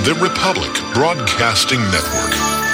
The Republic Broadcasting Network.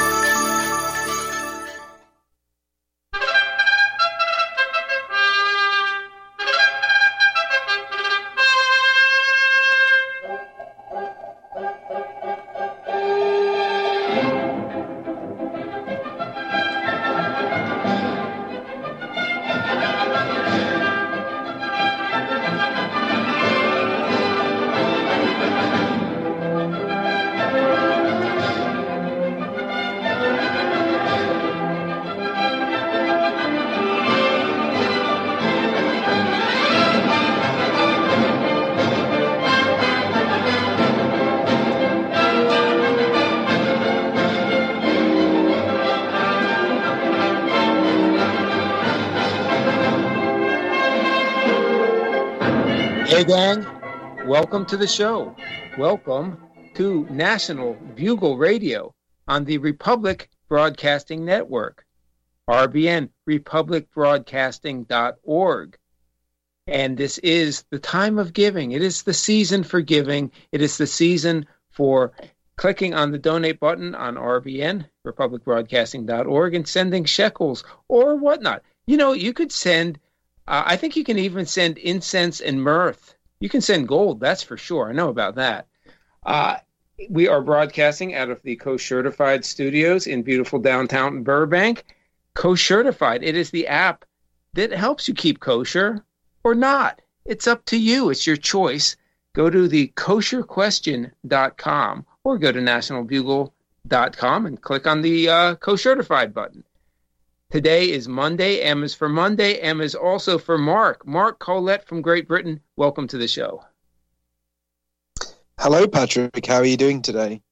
Hey gang, welcome to the show. Welcome to National Bugle Radio on the Republic Broadcasting Network, RBN, republicbroadcasting.org. And this is the time of giving. It is the season for giving. It is the season for clicking on the donate button on RBN, republicbroadcasting.org, and sending shekels or whatnot. You know, you could send I think you can even send incense and mirth. You can send gold, that's for sure. I know about that. We are broadcasting out of the Koshertified studios in beautiful downtown Burbank. Koshertified, it is the app that helps you keep kosher or not. It's up to you. It's your choice. Go to the kosherquestion.com or go to nationalbugle.com and click on the Koshertified button. Today is Monday. M is for Monday. M is also for Mark. Mark Collette from Great Britain. Welcome to the show. Hello, Patrick. How are you doing today?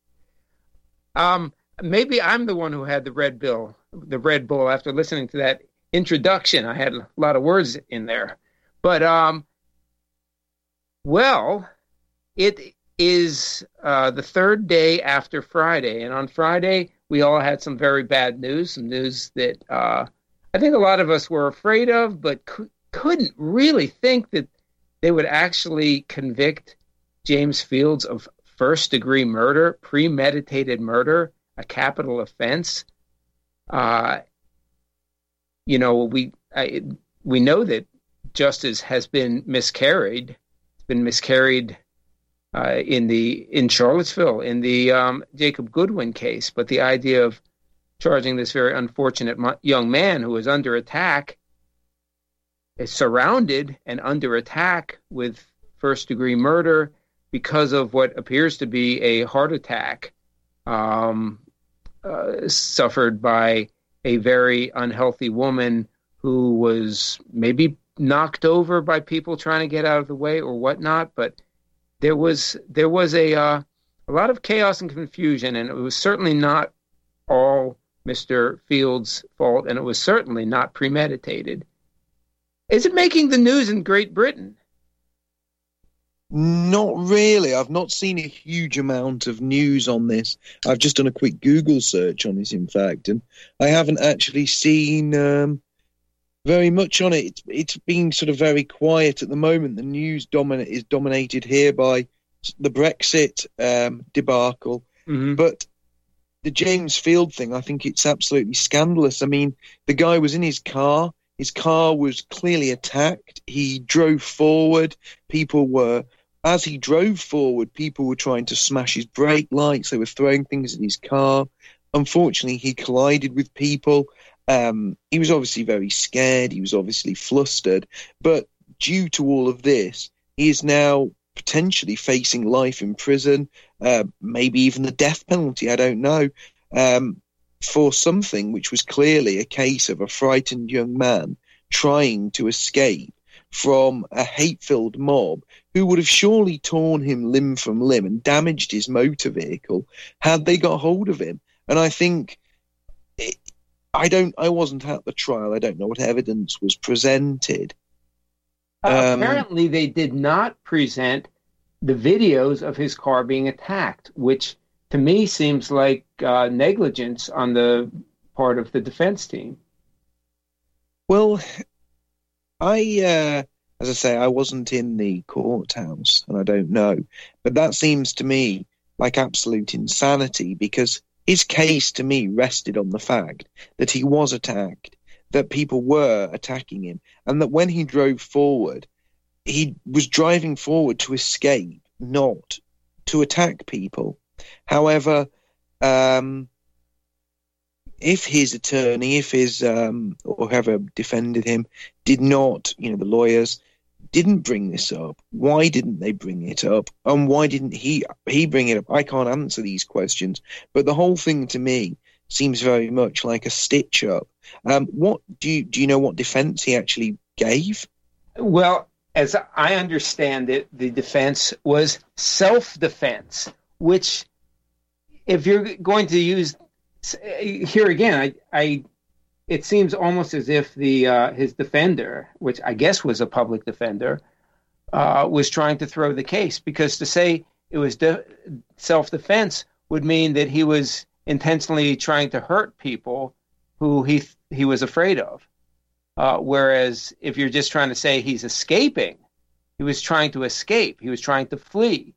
Maybe I'm the one who had the Red Bull after listening to that introduction. I had a lot of words in there. But, it is the third day after Friday. And on Friday, we all had some very bad news, some news that I think a lot of us were afraid of, but couldn't really think that they would actually convict James Fields of first-degree murder, premeditated murder, a capital offense. We know that justice has been miscarried. It's been miscarried in Charlottesville in the Jacob Goodwin case, but the idea of charging this very unfortunate young man who is under attack, is surrounded and under attack with first-degree murder because of what appears to be a heart attack suffered by a very unhealthy woman who was maybe knocked over by people trying to get out of the way or whatnot, but there was a lot of chaos and confusion, and it was certainly not all Mr. Fields' fault, and it was certainly not premeditated. Is it making the news in Great Britain? Not really. I've not seen a huge amount of news on this. I've just done a quick Google search on it, in fact, and I haven't actually seen very much on it. It's been sort of very quiet at the moment. The news is dominated here by the Brexit debacle. Mm-hmm. But the James Field thing, I think it's absolutely scandalous. I mean, the guy was in his car. His car was clearly attacked. He drove forward. As he drove forward, people were trying to smash his brake lights. They were throwing things at his car. Unfortunately, he collided with people. He was obviously very scared. He was obviously flustered. But due to all of this, he is now potentially facing life in prison, maybe even the death penalty, I don't know, for something which was clearly a case of a frightened young man trying to escape from a hate-filled mob who would have surely torn him limb from limb and damaged his motor vehicle had they got hold of him. And I think... I wasn't at the trial. I don't know what evidence was presented. Apparently, they did not present the videos of his car being attacked, which to me seems like negligence on the part of the defense team. Well, as I say, I wasn't in the courthouse, and I don't know. But that seems to me like absolute insanity, because his case to me rested on the fact that he was attacked, that people were attacking him, and that when he drove forward, he was driving forward to escape, not to attack people. However, if his attorney, if his or whoever defended him did not, the lawyers didn't bring this up, why didn't they bring it up? And why didn't he bring it up? I can't answer these questions, but the whole thing to me seems very much like a stitch up. What do you know what defense he actually gave? Well, as I understand it, the defense was self-defense, which, if you're going to use here again, it seems almost as if his defender, which I guess was a public defender, was trying to throw the case, because to say it was self-defense would mean that he was intentionally trying to hurt people who he was afraid of. Whereas if you're just trying to say he's escaping, he was trying to escape. He was trying to flee.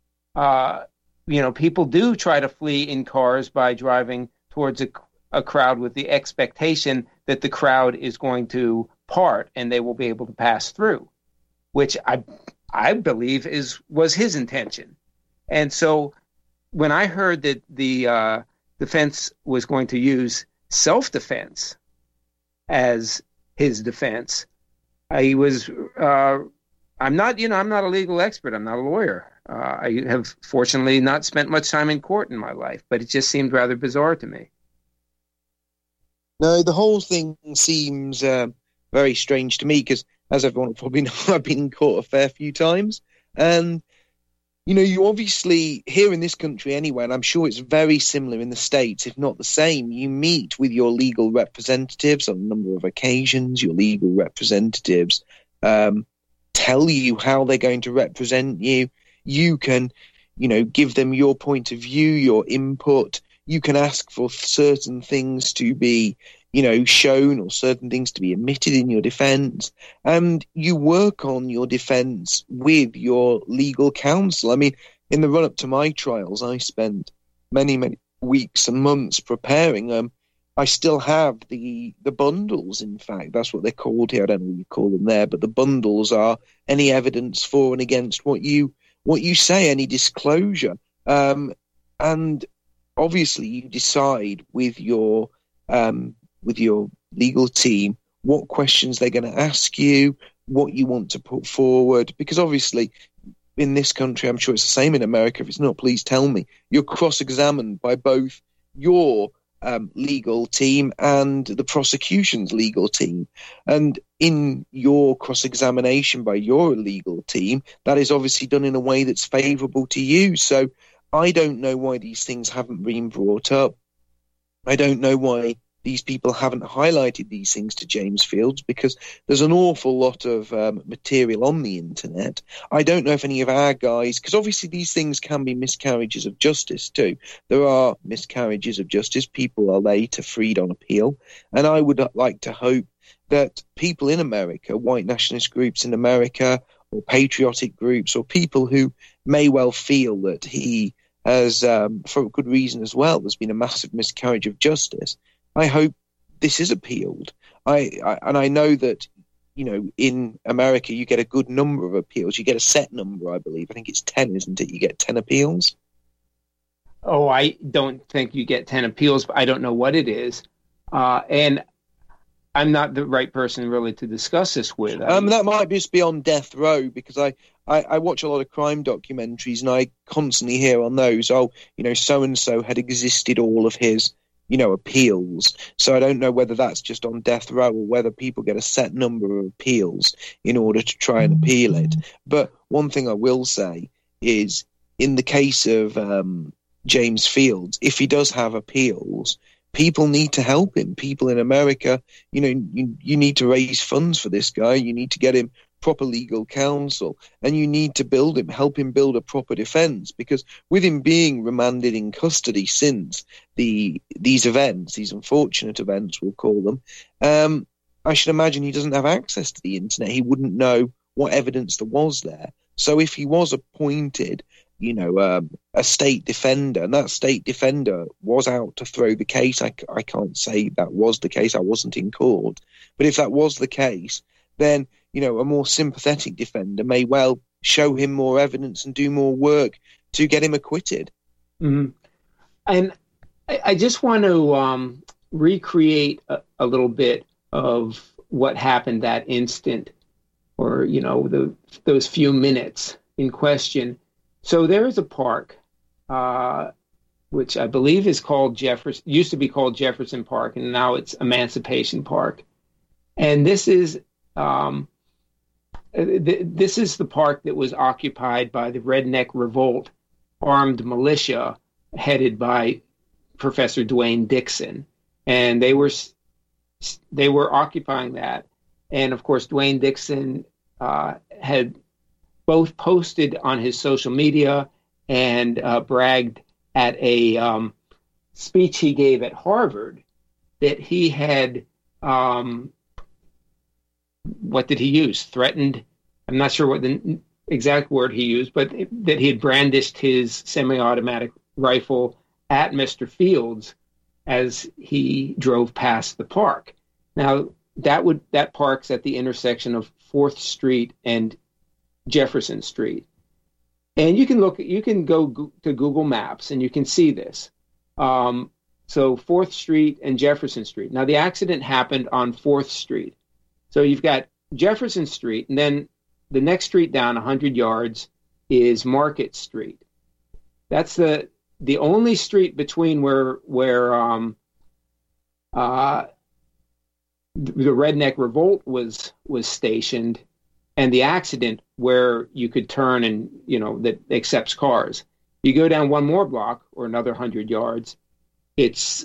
People do try to flee in cars by driving towards a crowd with the expectation that the crowd is going to part and they will be able to pass through, which I believe was his intention. And so when I heard that the defense was going to use self-defense as his defense, I'm not a legal expert. I'm not a lawyer. I have fortunately not spent much time in court in my life, but it just seemed rather bizarre to me. No, the whole thing seems very strange to me, because, as everyone will probably know, I've been in court a fair few times. And, you obviously, here in this country anyway, and I'm sure it's very similar in the States, if not the same, you meet with your legal representatives on a number of occasions. Your legal representatives tell you how they're going to represent you. You can, give them your point of view, your input. You can ask for certain things to be, shown, or certain things to be omitted in your defense. And you work on your defense with your legal counsel. I mean, in the run-up to my trials, I spent many, many weeks and months preparing them. I still have the bundles, in fact. That's what they're called here. I don't know what you call them there, but the bundles are any evidence for and against what you say, any disclosure. And obviously you decide with your legal team what questions they're going to ask you, what you want to put forward, because obviously in this country, I'm sure it's the same in America, if it's not, please tell me, you're cross-examined by both your legal team and the prosecution's legal team. And in your cross-examination by your legal team, that is obviously done in a way that's favourable to you. So I don't know why these things haven't been brought up. I don't know why these people haven't highlighted these things to James Fields, because there's an awful lot of material on the internet. I don't know if any of our guys, because obviously these things can be miscarriages of justice too. There are miscarriages of justice. People are later freed on appeal. And I would like to hope that people in America, white nationalist groups in America, or patriotic groups, or people who may well feel that he has, for good reason as well, there's been a massive miscarriage of justice. I hope this is appealed. I know that, in America you get a good number of appeals. You get a set number, I believe. I think it's 10, isn't it? You get 10 appeals. Oh, I don't think you get 10 appeals, but I don't know what it is. And I'm not the right person really to discuss this with. That might just be on death row, because I watch a lot of crime documentaries, and I constantly hear on those, so-and-so had existed all of his appeals. So I don't know whether that's just on death row, or whether people get a set number of appeals in order to try and appeal it. But one thing I will say is, in the case of James Fields, if he does have appeals, people need to help him. People in America, you need to raise funds for this guy. You need to get him proper legal counsel, and you need to help him build a proper defense, because with him being remanded in custody since these unfortunate events, we'll call them, I should imagine he doesn't have access to the internet. He wouldn't know what evidence there was there. So if he was appointed, a state defender, and that state defender was out to throw the case. I can't say that was the case. I wasn't in court. But if that was the case, then, a more sympathetic defender may well show him more evidence and do more work to get him acquitted. Mm-hmm. And I just want to recreate a little bit of what happened that instant, or, those few minutes in question. So there is a park, which I believe is called used to be called Jefferson Park, and now it's Emancipation Park. And this is the park that was occupied by the Redneck Revolt armed militia headed by Professor Dwayne Dixon. And they were occupying that. And of course, Dwayne Dixon had both posted on his social media and bragged at a speech he gave at Harvard that he had, what did he use? Threatened. I'm not sure what the exact word he used, but that he had brandished his semi-automatic rifle at Mr. Fields as he drove past the park. Now, that park's at the intersection of 4th Street and Jefferson Street. And you can go to Google Maps and you can see this. So 4th Street and Jefferson Street. Now, the accident happened on 4th Street. So you've got Jefferson Street, and then the next street down 100 yards is Market Street. That's the only street between where the Redneck Revolt was stationed and the accident, where you could turn and, that accepts cars. You go down one more block or another 100 yards, it's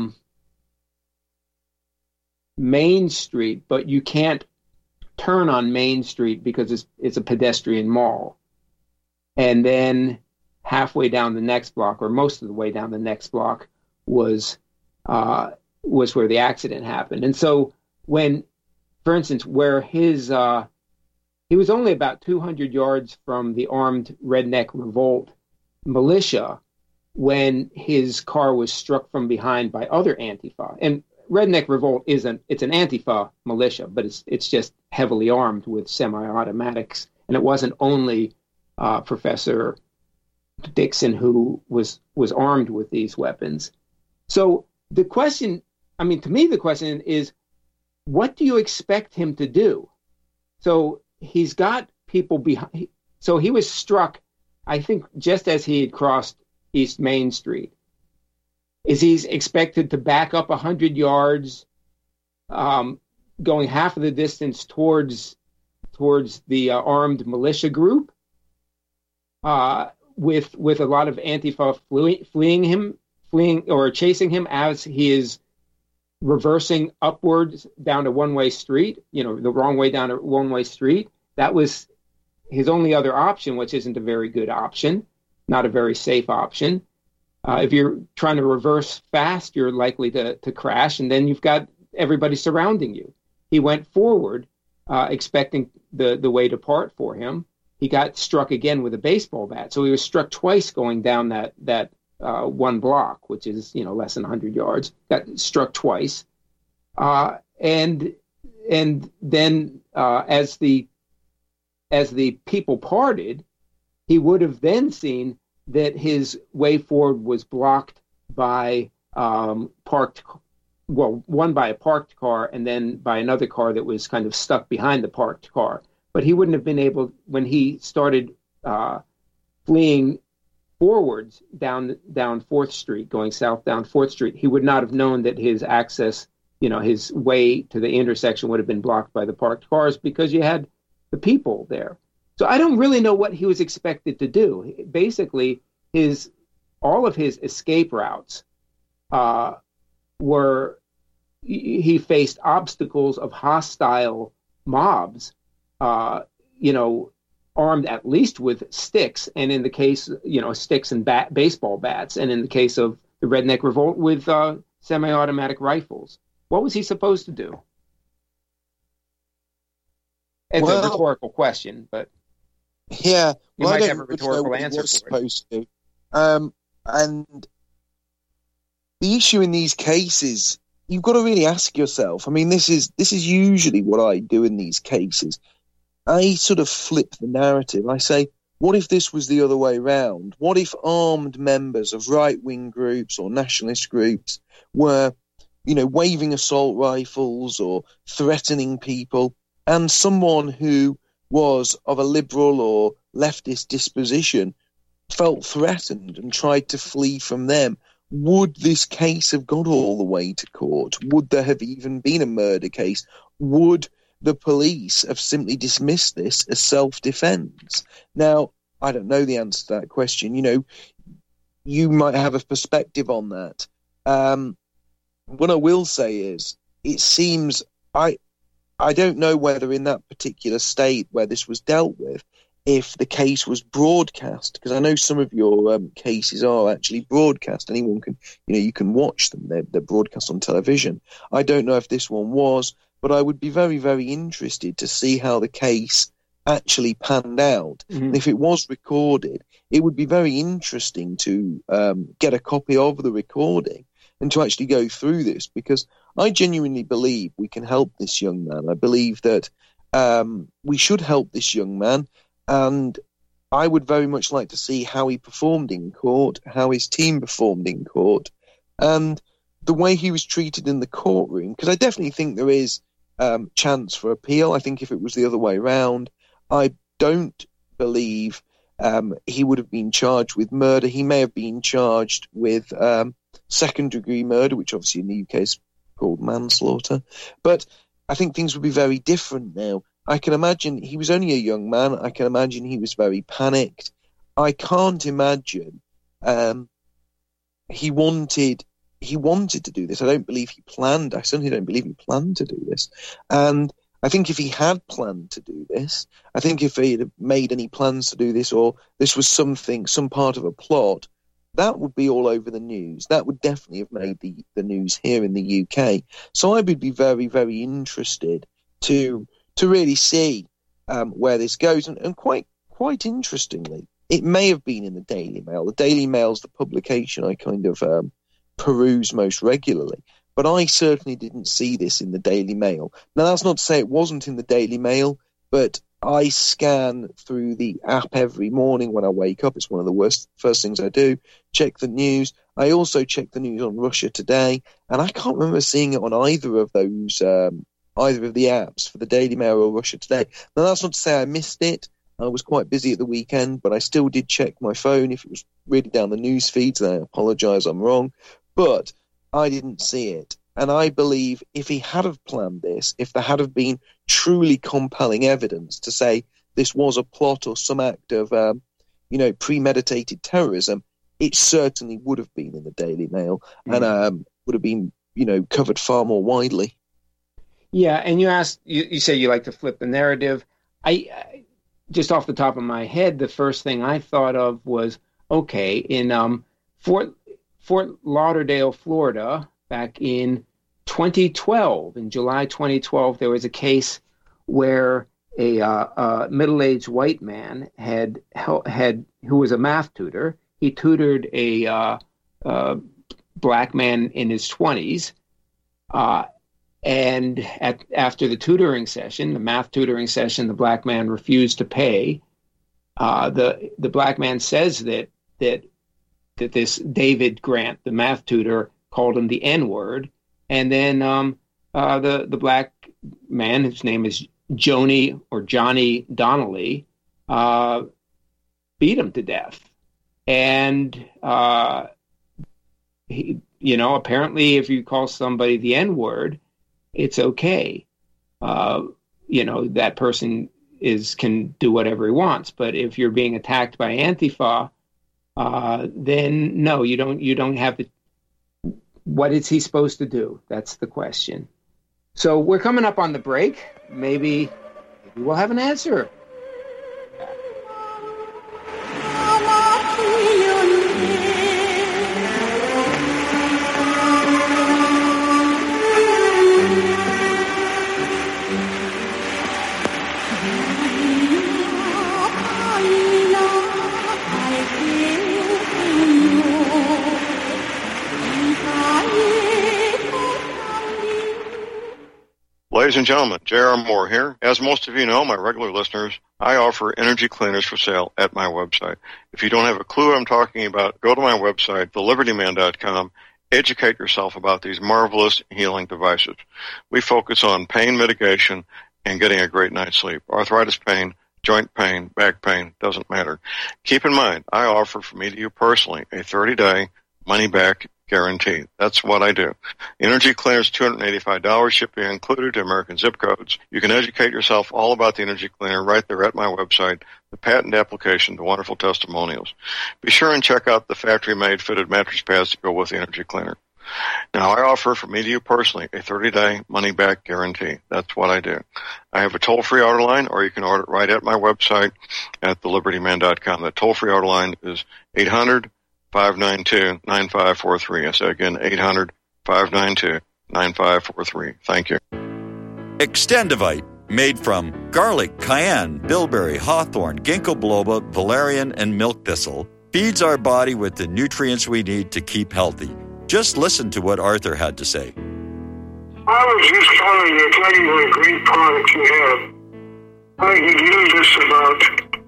Main Street, but you can't turn on Main Street because it's a pedestrian mall. And then halfway down the next block, or most of the way down the next block, was where the accident happened. And so when, for instance, where he was only about 200 yards from the armed Redneck Revolt militia when his car was struck from behind by other Antifa. And Redneck Revolt it's an Antifa militia, but it's just heavily armed with semi-automatics. And it wasn't only Professor Dixon who was armed with these weapons. So the question, to me, the question is, what do you expect him to do? So he's got people behind. So he was struck, I think, just as he had crossed East Main Street. Is he expected to back up 100 yards, going half of the distance towards the armed militia group, with a lot of Antifa fleeing or chasing him as he is reversing upwards down a one-way street, the wrong way down a one-way street? That was his only other option, which isn't a very good option, not a very safe option. If you're trying to reverse fast, you're likely to crash, and then you've got everybody surrounding you. He went forward, expecting the way to part for him. He got struck again with a baseball bat. So he was struck twice going down that one block, which is, less than 100 yards. Got struck twice. And then as the people parted, he would have then seen that his way forward was blocked by one by a parked car and then by another car that was kind of stuck behind the parked car. But he wouldn't have been able, when he started fleeing forwards down 4th Street, going south down 4th Street, he would not have known that his access, his way to the intersection would have been blocked by the parked cars because you had the people there. So I don't really know what he was expected to do. Basically, all of his escape routes he faced obstacles of hostile mobs, armed at least with sticks, and in the case, sticks and baseball bats, and in the case of the Redneck Revolt, with semi-automatic rifles. What was he supposed to do? It's a rhetorical question, but Yeah, You well, I might don't have a really know rhetorical what he answer was for it. supposed to. And the issue in these cases, you've got to really ask yourself. I mean, this is usually what I do in these cases. I sort of flip the narrative. I say, what if this was the other way round? What if armed members of right-wing groups or nationalist groups were, waving assault rifles or threatening people, and someone who was of a liberal or leftist disposition felt threatened and tried to flee from them? Would this case have got all the way to court? Would there have even been a murder case? Would the police have simply dismissed this as self-defense? Now, I don't know the answer to that question. You might have a perspective on that. What I will say is, it seems, I don't know whether in that particular state where this was dealt with, if the case was broadcast, because I know some of your cases are actually broadcast. Anyone can, you can watch them. They're broadcast on television. I don't know if this one was, but I would be very, very interested to see how the case actually panned out. Mm-hmm. And if it was recorded, it would be very interesting to get a copy of the recording and to actually go through this, because I genuinely believe we can help this young man. I believe that we should help this young man, and I would very much like to see how he performed in court, how his team performed in court, and the way he was treated in the courtroom, because I definitely think there is chance for appeal. I think if it was the other way around, I don't believe he would have been charged with murder. He may have been charged with second-degree murder, which obviously in the UK is called manslaughter. But I think things would be very different now. I can imagine he was only a young man. I can imagine he was very panicked. I can't imagine he wanted to do this. I don't believe he planned. I certainly don't believe he planned to do this. And I think if he had planned to do this, I think if he had made any plans to do this, or this was some part of a plot, that would be all over the news. That would definitely have made the news here in the UK. So I would be very, very interested to really see where this goes. And quite interestingly, it may have been in the Daily Mail. The Daily Mail's the publication I kind of peruse most regularly. But I certainly didn't see this in the Daily Mail. Now, that's not to say it wasn't in the Daily Mail, but I scan through the app every morning when I wake up. It's one of the first things I do. Check the news. I also check the news on Russia Today, and I can't remember seeing it on either of those, either of the apps for the Daily Mail or Russia Today. Now, that's not to say I missed it. I was quite busy at the weekend, but I still did check my phone. If it was really down the news feeds, then I apologise, I'm wrong. But I didn't see it. And I believe if he had have planned this, if there had have been truly compelling evidence to say this was a plot or some act of, premeditated terrorism, it certainly would have been in the Daily Mail and would have been, covered far more widely. Yeah, and you say you like to flip the narrative. I just off the top of my head, the first thing I thought of was, okay, in Fort Lauderdale, Florida, back in 2012, in July 2012, there was a case where a middle-aged white man who was a math tutor. He tutored a black man in his 20s, and after the tutoring session, the math tutoring session, the black man refused to pay. The black man says that this David Grant, the math tutor, called him the N-word, and then the black man, whose name is Johnny Donnelly, beat him to death. And apparently, if you call somebody the N-word, it's okay. That person can do whatever he wants. But if you're being attacked by Antifa, then no, you don't have to. What is he supposed to do? That's the question. So we're coming up on the break. Maybe we'll have an answer. Ladies and gentlemen, J.R. Moore here. As most of you know, my regular listeners, I offer energy cleaners for sale at my website. If you don't have a clue what I'm talking about, go to my website, thelibertyman.com. Educate yourself about these marvelous healing devices. We focus on pain mitigation and getting a great night's sleep. Arthritis pain, joint pain, back pain, doesn't matter. Keep in mind, I offer from me to you personally a 30-day money-back guarantee. That's what I do. Energy cleaners, $285, shipping included to American zip codes. You can educate yourself all about the energy cleaner right there at my website, the patent application, the wonderful testimonials. Be sure and check out the factory-made fitted mattress pads to go with the energy cleaner. Now, I offer from me to you personally a 30-day money-back guarantee. That's what I do. I have a toll-free order line, or you can order it right at my website at thelibertyman.com. That toll-free order line is 800-592-9543. I say again, 800-592-9543. Thank you. Extendivite, made from garlic, cayenne, bilberry, hawthorn, ginkgo biloba, valerian, and milk thistle, feeds our body with the nutrients we need to keep healthy. Just listen to what Arthur had to say. I was just calling to tell you what a great product you have. I had used this about,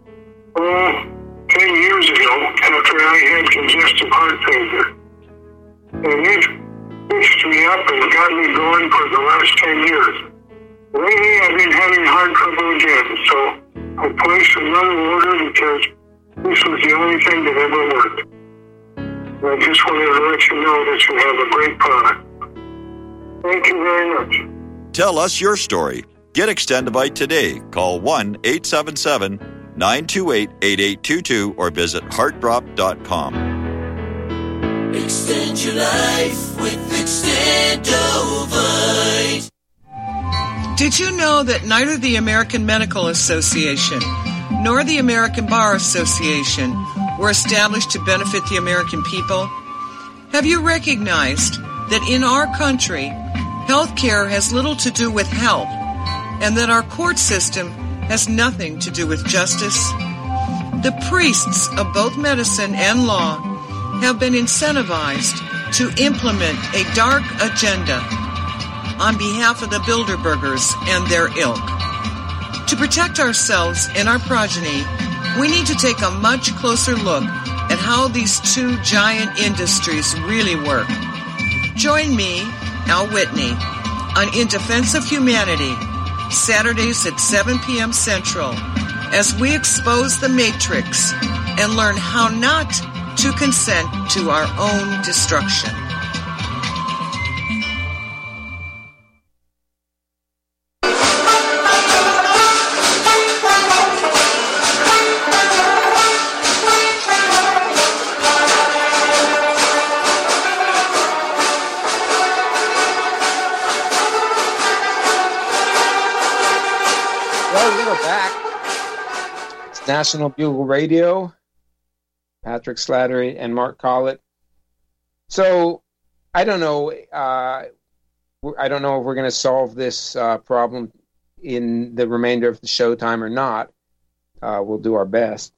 10 years ago after I had congestive heart failure. And it fixed me up and got me going for the last 10 years. Lately I've been having heart trouble again, so I placed another order because this was the only thing that ever worked. I just wanted to let you know that you have a great product. Thank you very much. Tell us your story. Get Extendivite today. Call 1-877-928-8822 or visit heartdrop.com. Extend your life with Extendovite. Did you know that neither the American Medical Association nor the American Bar Association were established to benefit the American people? Have you recognized that in our country, health care has little to do with health, and that our court system has nothing to do with justice? The priests of both medicine and law have been incentivized to implement a dark agenda on behalf of the Bilderbergers and their ilk. To protect ourselves and our progeny, we need to take a much closer look at how these two giant industries really work. Join me, Al Whitney, on In Defense of Humanity, Saturdays at 7 p.m. Central, as we expose the Matrix and learn how not to consent to our own destruction. National Bugle Radio, Patrick Slattery and Mark Collett. So I don't know. I don't know if we're going to solve this problem in the remainder of the showtime or not. We'll do our best.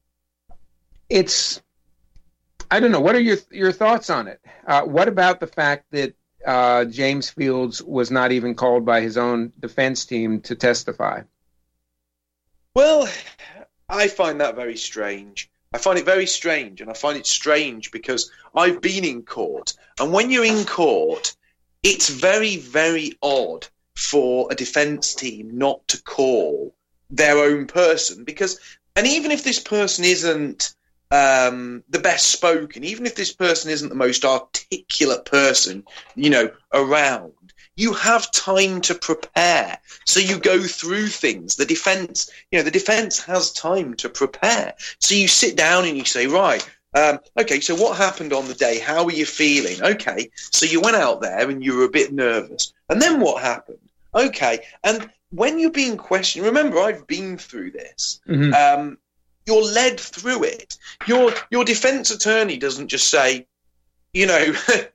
I don't know. What are your thoughts on it? What about the fact that James Fields was not even called by his own defense team to testify? Well, I find that very strange. I find it very strange, and I find it strange because I've been in court, and when you're in court, it's very, very odd for a defense team not to call their own person, because, and even if this person isn't the best spoken, even if this person isn't the most articulate person, around, you have time to prepare. So you go through things. The defense has time to prepare. So you sit down and you say, right, okay, so what happened on the day? How are you feeling? Okay, so you went out there and you were a bit nervous. And then what happened? Okay, and when you're being questioned, remember, I've been through this. Mm-hmm. You're led through it. Your defense attorney doesn't just say, your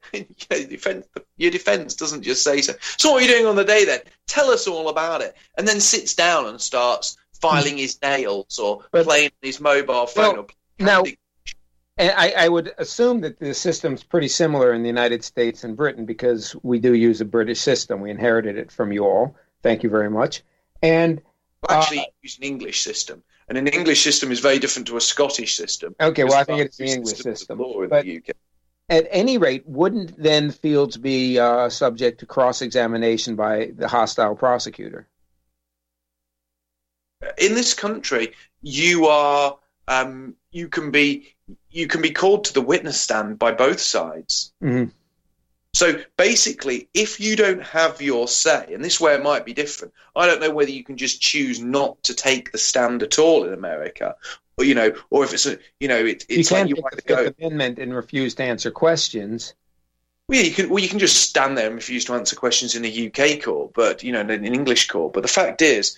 defense doesn't just say so. So what are you doing on the day then? Tell us all about it. And then sits down and starts filing his nails or playing his mobile phone. And I would assume that the system's pretty similar in the United States and Britain because we do use a British system. We inherited it from you all. Thank you very much. And actually use an English system, and an English system is very different to a Scottish system. Okay, well, I think it's the English system. But the UK. At any rate, wouldn't then Fields be subject to cross-examination by the hostile prosecutor? In this country, you are you can be called to the witness stand by both sides. Mm-hmm. So basically, if you don't have your say, and this is where it might be different, I don't know whether you can just choose not to take the stand at all in America, or or if it's it's you like you take might the go Fifth Amendment and refuse to answer questions. Well, you can just stand there and refuse to answer questions in a UK court, but in an English court. But the fact is,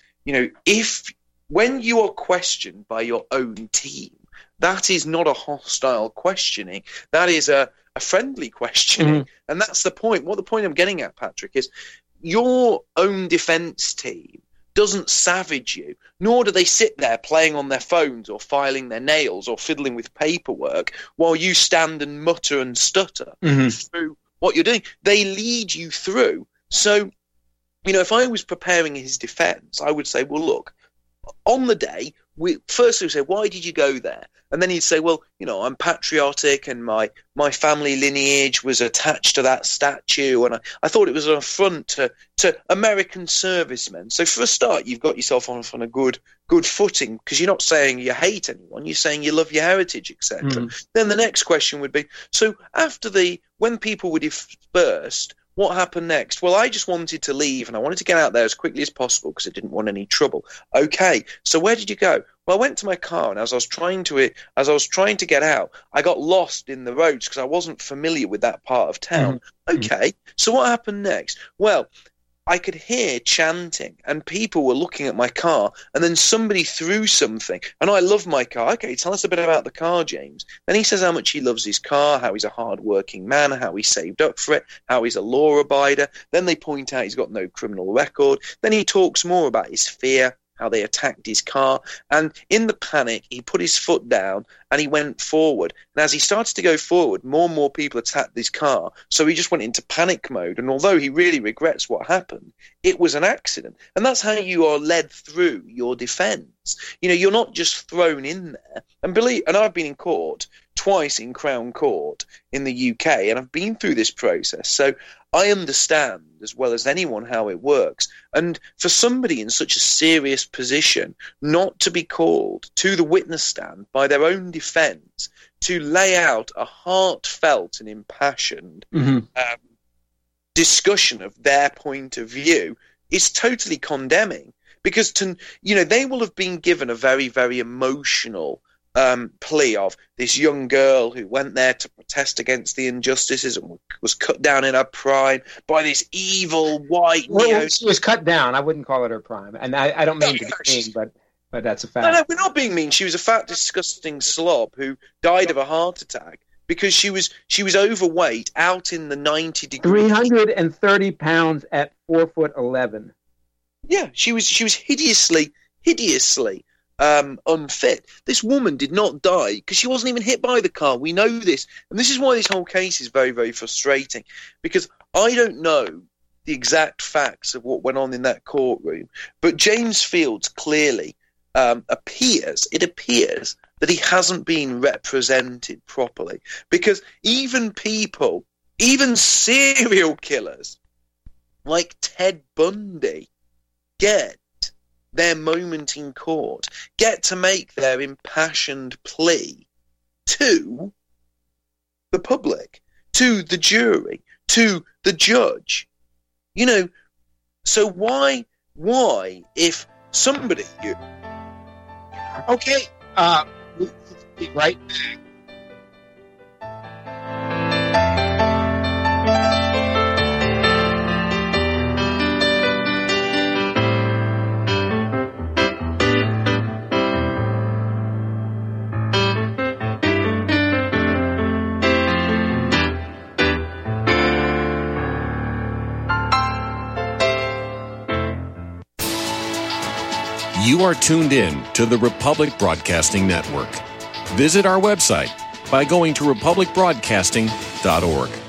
when you are questioned by your own team, that is not a hostile questioning. That is a friendly questioning. Mm-hmm. And that's the point. What the point I'm getting at, Patrick, is your own defense team doesn't savage you, nor do they sit there playing on their phones or filing their nails or fiddling with paperwork while you stand and mutter and stutter through what you're doing. They lead you through. So, if I was preparing his defense, I would say, well, look, on the day, first we say, why did you go there? And then he'd say, well, I'm patriotic and my family lineage was attached to that statue, and I thought it was an affront to American servicemen. So for a start, you've got yourself on a good footing, because you're not saying you hate anyone, you're saying you love your heritage, etc. Mm. Then the next question would be, so when people were dispersed, what happened next? Well, I just wanted to leave, and I wanted to get out there as quickly as possible because I didn't want any trouble. Okay, so where did you go? Well, I went to my car, and as I was trying to get out, I got lost in the roads because I wasn't familiar with that part of town. Mm-hmm. Okay, so what happened next? Well, I could hear chanting, and people were looking at my car, and then somebody threw something, and I love my car. Okay, tell us a bit about the car, James. Then he says how much he loves his car, how he's a hard-working man, how he saved up for it, how he's a law-abider. Then they point out he's got no criminal record. Then he talks more about his fear, how they attacked his car, and in the panic, he put his foot down and he went forward. And as he started to go forward, more and more people attacked his car, so he just went into panic mode. And although he really regrets what happened, it was an accident. And that's how you are led through your defense. You're not just thrown in there. And I've been in court twice in Crown Court in the UK, and I've been through this process, so I understand as well as anyone how it works. And for somebody in such a serious position not to be called to the witness stand by their own defense to lay out a heartfelt and impassioned discussion of their point of view is totally condemning, because they will have been given a very, very emotional plea of this young girl who went there to protest against the injustices and was cut down in her prime by this evil white neo. She was cut down. I wouldn't call it her prime, and I don't mean to be mean, but that's a fact. No, we're not being mean. She was a fat, disgusting slob who died of a heart attack because she was overweight, out in the 90 degrees. 330 pounds at 4'11". Yeah, she was hideously unfit. This woman did not die because she wasn't even hit by the car. We know this, and this is why this whole case is very, very frustrating, because I don't know the exact facts of what went on in that courtroom, but James Fields clearly appears that he hasn't been represented properly, because even serial killers like Ted Bundy get their moment in court, get to make their impassioned plea to the public, to the jury, to the judge. So why if somebody... Okay, we'll be right back. You are tuned in to the Republic Broadcasting Network. Visit our website by going to republicbroadcasting.org. All right,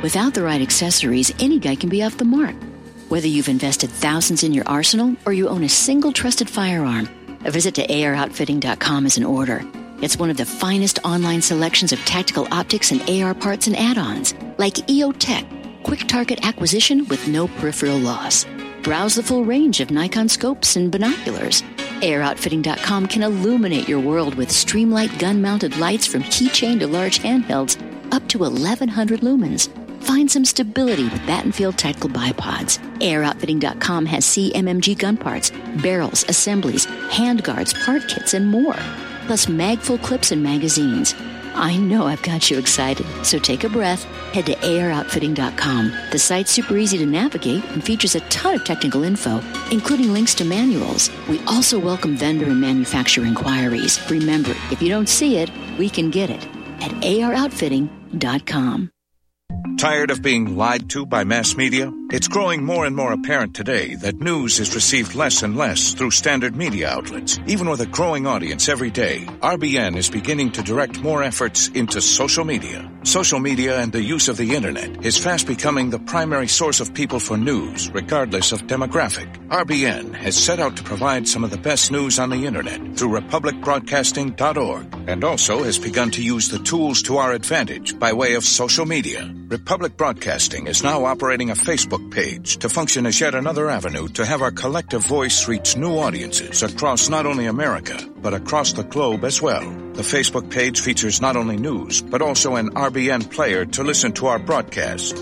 Without the right accessories, any guy can be off the mark. Whether you've invested thousands in your arsenal or you own a single trusted firearm, a visit to AROutfitting.com is in order. It's one of the finest online selections of tactical optics and AR parts and add-ons, like EOTech, quick target acquisition with no peripheral loss. Browse the full range of Nikon scopes and binoculars. AROutfitting.com can illuminate your world with Streamlight gun-mounted lights from keychain to large handhelds, up to 1,100 lumens. Find some stability with Battenfield Tactical Bipods. AROutfitting.com has CMMG gun parts, barrels, assemblies, handguards, part kits, and more. Plus mag-full clips and magazines. I know I've got you excited, so take a breath. Head to AROutfitting.com. The site's super easy to navigate and features a ton of technical info, including links to manuals. We also welcome vendor and manufacturer inquiries. Remember, if you don't see it, we can get it at AROutfitting.com. Tired of being lied to by mass media? It's growing more and more apparent today that news is received less and less through standard media outlets. Even with a growing audience every day, RBN is beginning to direct more efforts into social media. Social media and the use of the internet is fast becoming the primary source of people for news, regardless of demographic. RBN has set out to provide some of the best news on the internet through republicbroadcasting.org, and also has begun to use the tools to our advantage by way of social media. Republic Broadcasting is now operating a Facebook page to function as yet another avenue to have our collective voice reach new audiences across not only America, but across the globe as well. The Facebook page features not only news, but also an RBN player to listen to our broadcasts.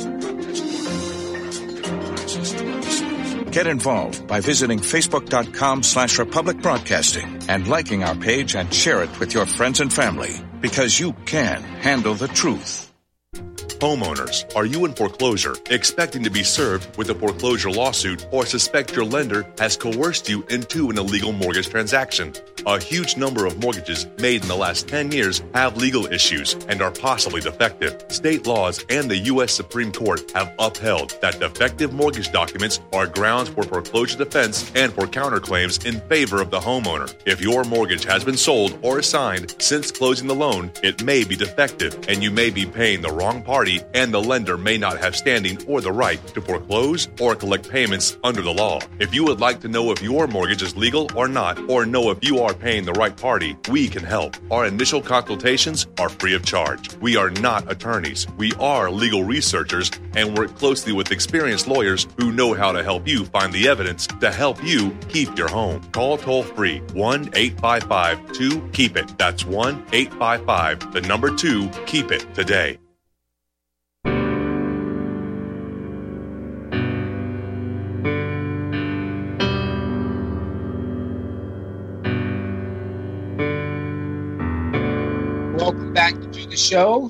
Get involved by visiting facebook.com/Republic Broadcasting and liking our page and share it with your friends and family, because you can handle the truth. Homeowners, are you in foreclosure, expecting to be served with a foreclosure lawsuit, or suspect your lender has coerced you into an illegal mortgage transaction? A huge number of mortgages made in the last 10 years have legal issues and are possibly defective. State laws and the U.S. Supreme Court have upheld that defective mortgage documents are grounds for foreclosure defense and for counterclaims in favor of the homeowner. If your mortgage has been sold or assigned since closing the loan, it may be defective and you may be paying the wrong party, and the lender may not have standing or the right to foreclose or collect payments under the law. If you would like to know if your mortgage is legal or not, or know if you are paying the right party, we can help. Our initial consultations are free of charge. We are not attorneys. We are legal researchers and work closely with experienced lawyers who know how to help you find the evidence to help you keep your home. Call toll-free 1-855-2-KEEP-IT. That's 1-855-2-KEEP-IT today. Welcome back to the show.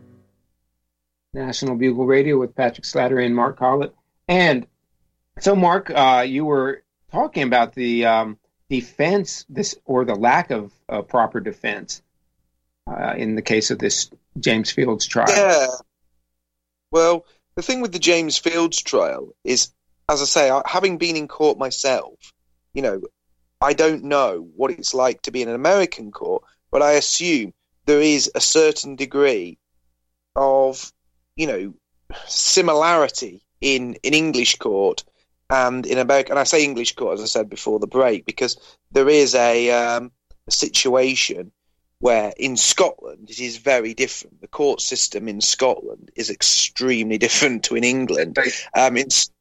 National Bugle Radio with Patrick Slattery and Mark Collett. And so, Mark, you were talking about the defense, or the lack of proper defense in the case of this James Fields trial. Yeah. Well, the thing with the James Fields trial is, as I say, having been in court myself, I don't know what it's like to be in an American court, but I assume there is a certain degree of, similarity in English court and in America. And I say English court, as I said before the break, because there is a situation where in Scotland it is very different. The court system in Scotland is extremely different to in England. Based on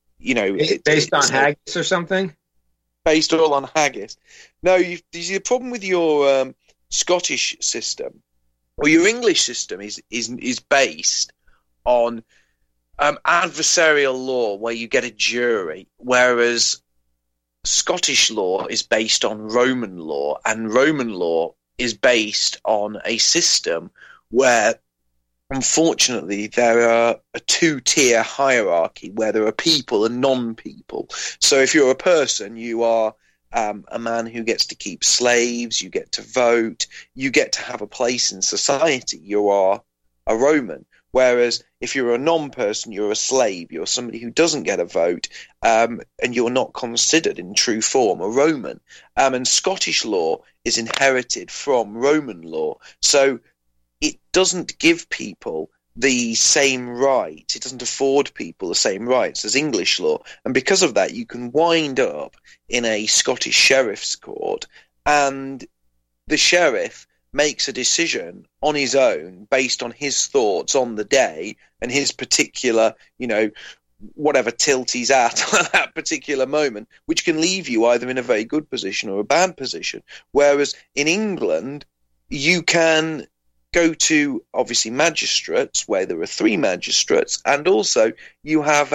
haggis or something? Based all on haggis. No, you see, the problem with your Scottish system, or your English system, is based on adversarial law, where you get a jury, whereas Scottish law is based on Roman law, and Roman law is based on a system where, unfortunately, there are a two-tier hierarchy where there are people and non-people. So if you're a person, you are a man who gets to keep slaves, you get to vote, you get to have a place in society. You are a Roman. Whereas if you're a non-person, you're a slave, you're somebody who doesn't get a vote, and you're not considered in true form a Roman. And Scottish law is inherited from Roman law. So it doesn't give people the same rights. It doesn't afford people the same rights as English law. And because of that, you can wind up in a Scottish sheriff's court, and the sheriff makes a decision on his own based on his thoughts on the day and his particular, whatever tilt he's at that particular moment, which can leave you either in a very good position or a bad position. Whereas in England, you can go to, obviously, magistrates, where there are 3 magistrates, and also you have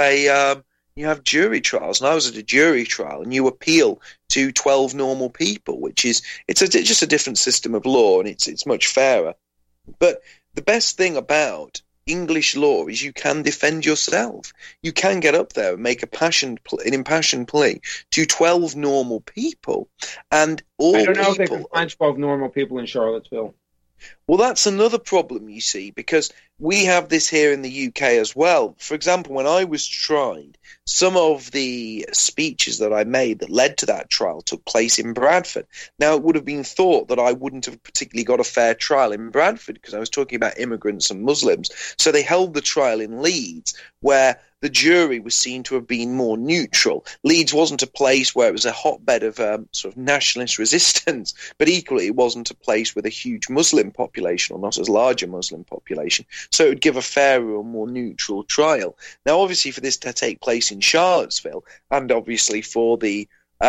you have jury trials. And I was at a jury trial, and you appeal to 12 normal people, which is just a different system of law, and it's much fairer. But the best thing about English law is you can defend yourself. You can get up there and make an impassioned plea to 12 normal people, and all. I don't know if they can find 12 normal people in Charlottesville. Well, that's another problem, you see, because we have this here in the UK as well. For example, when I was tried, some of the speeches that I made that led to that trial took place in Bradford. Now, it would have been thought that I wouldn't have particularly got a fair trial in Bradford because I was talking about immigrants and Muslims. So they held the trial in Leeds, where the jury was seen to have been more neutral. Leeds wasn't a place where it was a hotbed of sort of nationalist resistance, but equally it wasn't a place with a huge Muslim population, or not as large a Muslim population. So it would give a fairer or more neutral trial. Now, obviously, for this to take place in Charlottesville, and obviously for the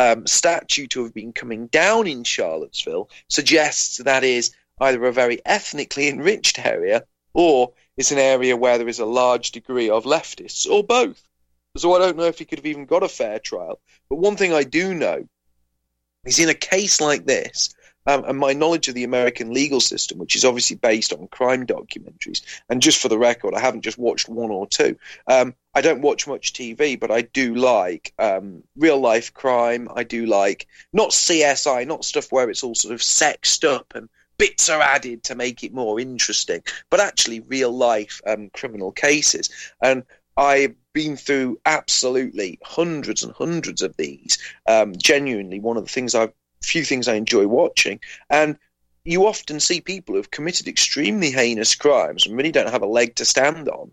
statue to have been coming down in Charlottesville, suggests that is either a very ethnically enriched area, or it's an area where there is a large degree of leftists, or both. So I don't know if he could have even got a fair trial. But one thing I do know is in a case like this, and my knowledge of the American legal system, which is obviously based on crime documentaries, and just for the record, I haven't just watched 1 or 2. I don't watch much TV, but I do like real-life crime. I do like, not CSI, not stuff where it's all sort of sexed up and bits are added to make it more interesting, but actually real-life criminal cases. And I've been through absolutely hundreds and hundreds of these. Genuinely, one of the few things I enjoy watching. And you often see people who've committed extremely heinous crimes and really don't have a leg to stand on,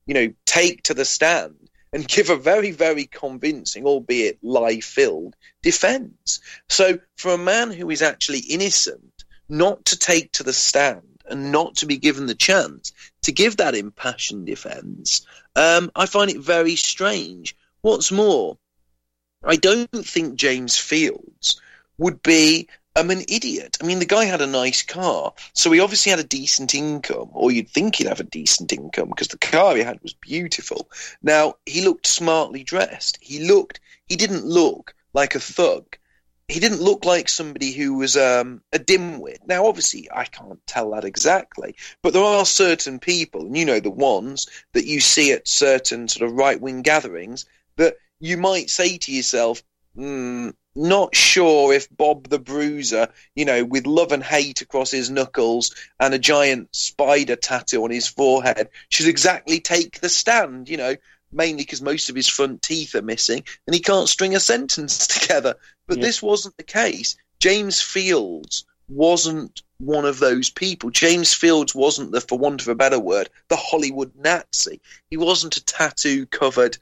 take to the stand and give a very, very convincing, albeit lie-filled, defence. So for a man who is actually innocent, not to take to the stand and not to be given the chance to give that impassioned defence, I find it very strange. What's more, I don't think James Fields would be an idiot. I mean, the guy had a nice car, so he obviously had a decent income, or you'd think he'd have a decent income because the car he had was beautiful. Now, he looked smartly dressed. He didn't look like a thug. He didn't look like somebody who was a dimwit. Now, obviously, I can't tell that exactly, but there are certain people, and the ones that you see at certain sort of right-wing gatherings, that you might say to yourself, not sure if Bob the Bruiser, with love and hate across his knuckles and a giant spider tattoo on his forehead, should exactly take the stand, mainly because most of his front teeth are missing and he can't string a sentence together. But this wasn't the case. James Fields wasn't one of those people. James Fields wasn't, for want of a better word, the Hollywood Nazi. He wasn't a tattoo-covered,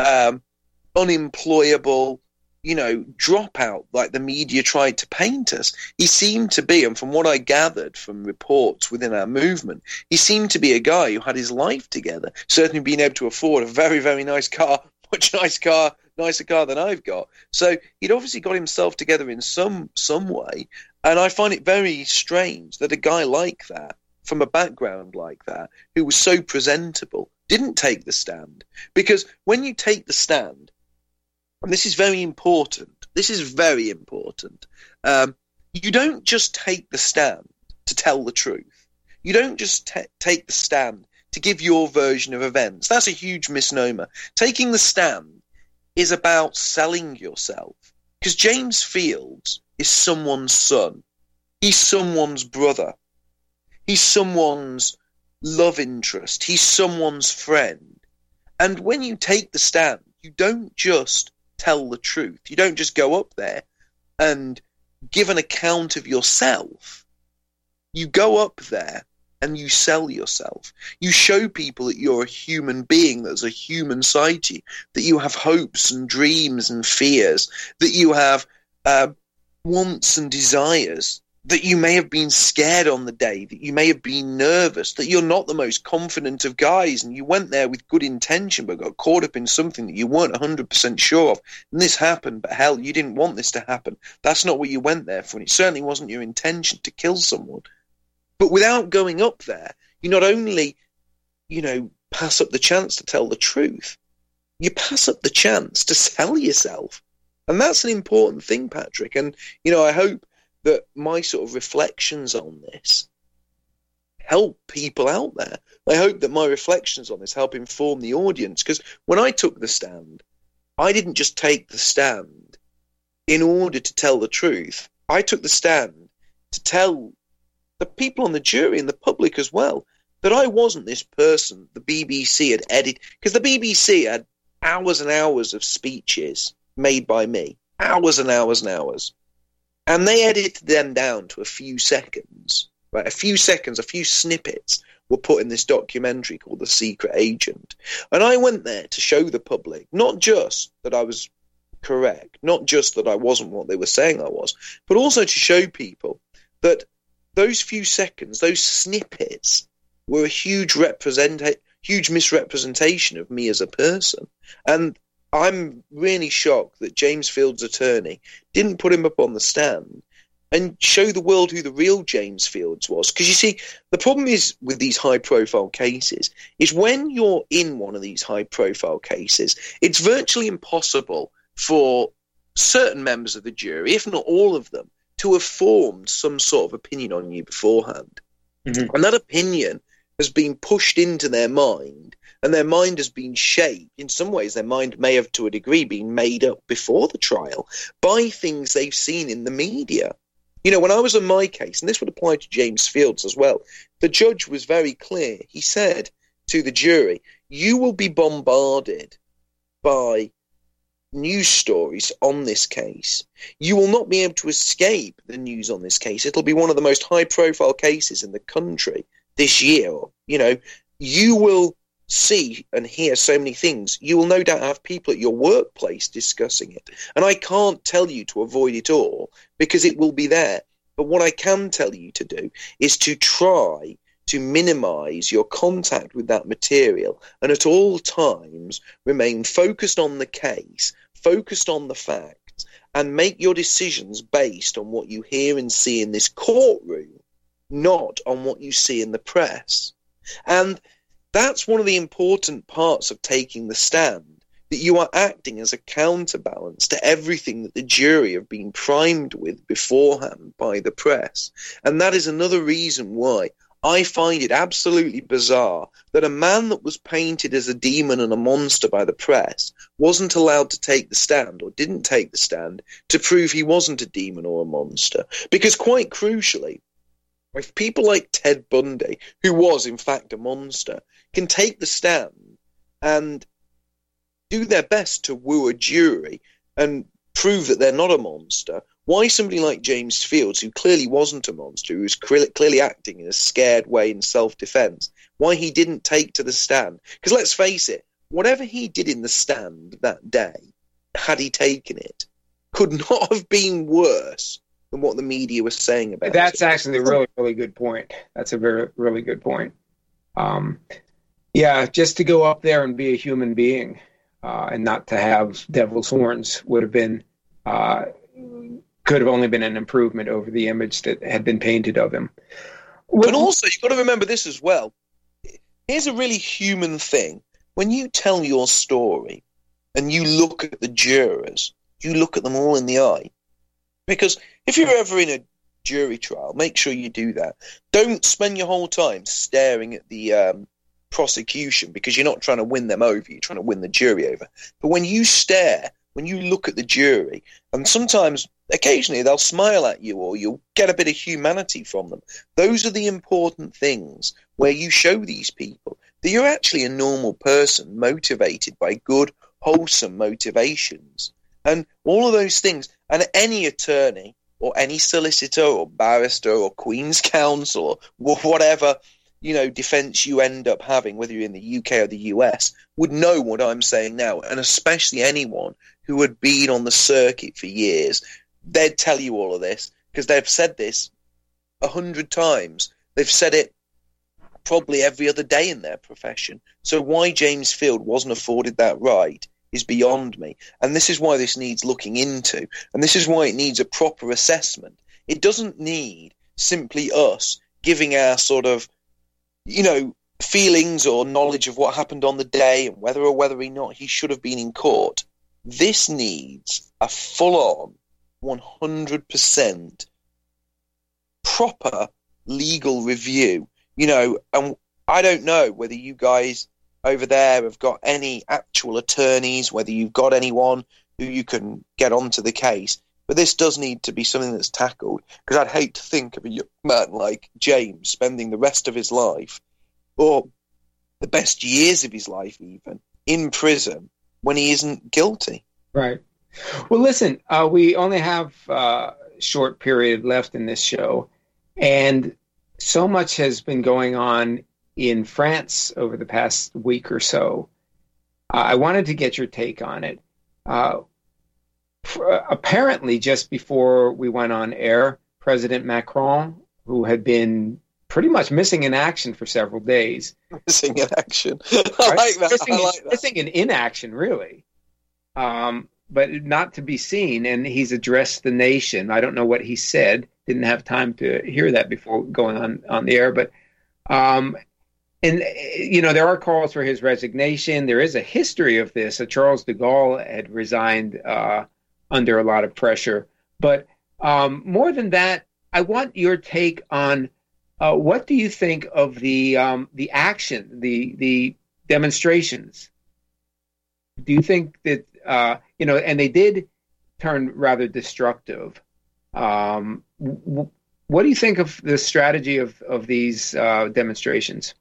unemployable, dropout like the media tried to paint us. He seemed to be, and from what I gathered from reports within our movement, he seemed to be a guy who had his life together, certainly being able to afford a very, very nice car, nicer car than I've got. So he'd obviously got himself together in some way, and I find it very strange that a guy like that, from a background like that, who was so presentable, didn't take the stand. Because when you take the stand, and this is very important, you don't just take the stand to tell the truth. You don't just take the stand to give your version of events. That's a huge misnomer. Taking the stand is about selling yourself. Because James Fields is someone's son. He's someone's brother. He's someone's love interest. He's someone's friend. And when you take the stand, you don't just tell the truth. You don't just go up there and give an account of yourself. You go up there and you sell yourself. You show people that you're a human being, that there's a human side to you, that you have hopes and dreams and fears, that you have wants and desires, that you may have been scared on the day, that you may have been nervous, that you're not the most confident of guys and you went there with good intention but got caught up in something that you weren't 100% sure of. And this happened, but hell, you didn't want this to happen. That's not what you went there for, and it certainly wasn't your intention to kill someone. But without going up there, you not only, pass up the chance to tell the truth, you pass up the chance to sell yourself. And that's an important thing, Patrick. And, I hope that my sort of reflections on this help people out there. I hope that my reflections on this help inform the audience, because when I took the stand, I didn't just take the stand in order to tell the truth. I took the stand to tell the people on the jury and the public as well that I wasn't this person the BBC had edited, because the BBC had hours and hours of speeches made by me, hours and hours and hours. And they edited them down to a few seconds, right? A few snippets were put in this documentary called The Secret Agent. And I went there to show the public, not just that I was correct, not just that I wasn't what they were saying I was, but also to show people that those few seconds, those snippets, were a huge misrepresentation of me as a person. And I'm really shocked that James Fields' attorney didn't put him up on the stand and show the world who the real James Fields was. Because you see, the problem is with these high-profile cases is when you're in one of these high-profile cases, it's virtually impossible for certain members of the jury, if not all of them, to have formed some sort of opinion on you beforehand. Mm-hmm. And that opinion has been pushed into their mind, and their mind has been shaped. In some ways, their mind may have, to a degree, been made up before the trial by things they've seen in the media. When I was on my case, and this would apply to James Fields as well, the judge was very clear. He said to the jury, you will be bombarded by news stories on this case. You will not be able to escape the news on this case. It'll be one of the most high-profile cases in the country this year. You will see and hear so many things. You will no doubt have people at your workplace discussing it. And I can't tell you to avoid it all because it will be there. But what I can tell you to do is to try to minimize your contact with that material and at all times remain focused on the case, focused on the facts, and make your decisions based on what you hear and see in this courtroom, not on what you see in the press. And that's one of the important parts of taking the stand, that you are acting as a counterbalance to everything that the jury have been primed with beforehand by the press. And that is another reason why I find it absolutely bizarre that a man that was painted as a demon and a monster by the press wasn't allowed to take the stand, or didn't take the stand, to prove he wasn't a demon or a monster. Because quite crucially, if people like Ted Bundy, who was in fact a monster, can take the stand and do their best to woo a jury and prove that they're not a monster, why somebody like James Fields, who clearly wasn't a monster, who was clearly acting in a scared way in self-defense, why he didn't take to the stand? Because let's face it, whatever he did in the stand that day, had he taken it, could not have been worse than what the media was saying about it. That's actually a really, really good point. That's a very, really good point. Yeah, just to go up there and be a human being and not to have devil's horns would have been... could have only been an improvement over the image that had been painted of him. But also, you've got to remember this as well. Here's a really human thing. When you tell your story and you look at the jurors, you look at them all in the eye. Because if you're ever in a jury trial, make sure you do that. Don't spend your whole time staring at the prosecution, because you're not trying to win them over. You're trying to win the jury over. But when you stare, when you look at the jury, and sometimes, occasionally, they'll smile at you or you'll get a bit of humanity from them. Those are the important things where you show these people that you're actually a normal person motivated by good, wholesome motivations. And all of those things, and any attorney or any solicitor or barrister or Queen's Counsel or whatever, defense you end up having, whether you're in the UK or the US, would know what I'm saying now. And especially anyone who had been on the circuit for years, they'd tell you all of this because they've said this 100 times. They've said it probably every other day in their profession. So why James Field wasn't afforded that right is beyond me. And this is why this needs looking into. And this is why it needs a proper assessment. It doesn't need simply us giving our sort of, feelings or knowledge of what happened on the day and whether or not he should have been in court. This needs a full-on 100% proper legal review. And I don't know whether you guys over there have got any actual attorneys, whether you've got anyone who you can get onto the case. But this does need to be something that's tackled, because I'd hate to think of a young man like James spending the rest of his life, or the best years of his life even, in prison when he isn't guilty. Right. Well, listen, we only have a short period left in this show, and so much has been going on in France over the past week or so. I wanted to get your take on it. Apparently, just before we went on air, President Macron, who had been pretty much missing in action for several days. Missing in action. I like that. Missing in inaction, really. But not to be seen. And he's addressed the nation. I don't know what he said. Didn't have time to hear that before going on the air. But, there are calls for his resignation. There is a history of this. Charles de Gaulle had resigned under a lot of pressure. But more than that, I want your take on what do you think of the action, the demonstrations? Do you think that and they did turn rather destructive? What do you think of the strategy of these demonstrations?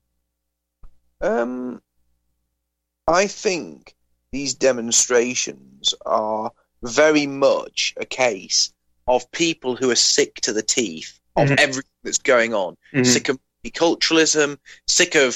I think these demonstrations are very much a case of people who are sick to the teeth of everything that's going on, sick of multiculturalism, sick of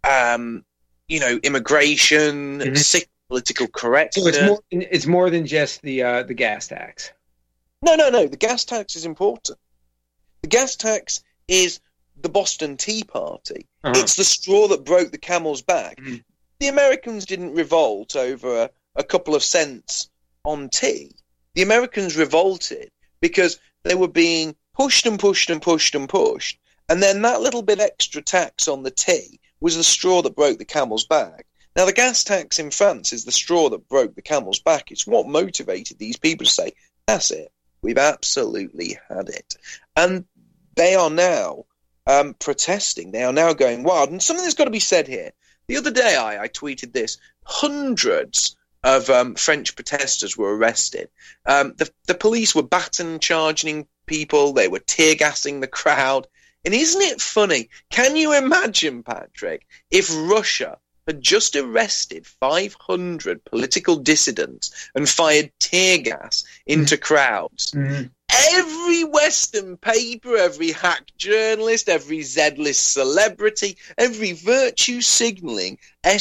immigration, sick of political correctness. So it's more than just the gas tax. No. The gas tax is important. The gas tax is the Boston Tea Party. It's the straw that broke the camel's back. The Americans didn't revolt over a couple of cents on tea. The Americans revolted because they were being pushed and pushed and pushed and pushed. And then that little bit extra tax on the tea was the straw that broke the camel's back. Now, the gas tax in France is the straw that broke the camel's back. It's what motivated these people to say, that's it. We've absolutely had it. And they are now protesting. They are now going wild. And something that's got to be said here. The other day, I tweeted this. Hundreds of French protesters were arrested. The police were baton charging people. They were tear gassing the crowd. And isn't it funny? Can you imagine, Patrick, if Russia had just arrested 500 political dissidents and fired tear gas into crowds? Every Western paper, every hack journalist, every Z-list celebrity, every virtue signalling